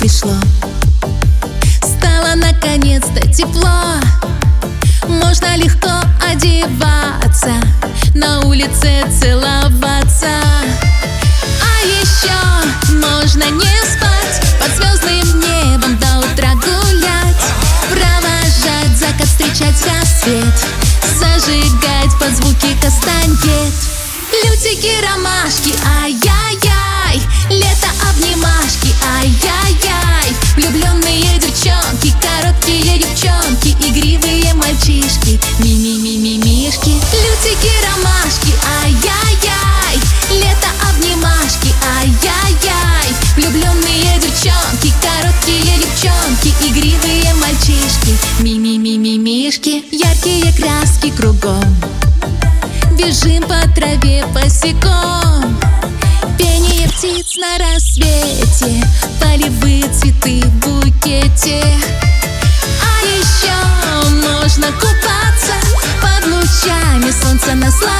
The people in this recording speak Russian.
пришло. Стало наконец-то тепло, можно легко одеваться, на улице целоваться. А еще можно не спать, под звездным небом до утра гулять, провожать закат, встречать рассвет, зажигать под звуки кастаньет. Лютики, ромашки, ай-яй-яй, лето, обнимашки, ай-яй-яй. Влюбленные девчонки, короткие девчонки, игривые мальчишки, ми-ми-ми-ми-мишки. Лютики, ромашки, ай-яй-яй, лето, обнимашки, ай-яй-яй. Влюбленные девчонки, короткие девчонки, игривые мальчишки, ми-ми-ми-ми-мишки. Яркие краски кругом, бежим по траве босиком. Пение птиц на рассвете, полевые цветы в букете. А еще можно купаться под лучами солнца, наслаждаться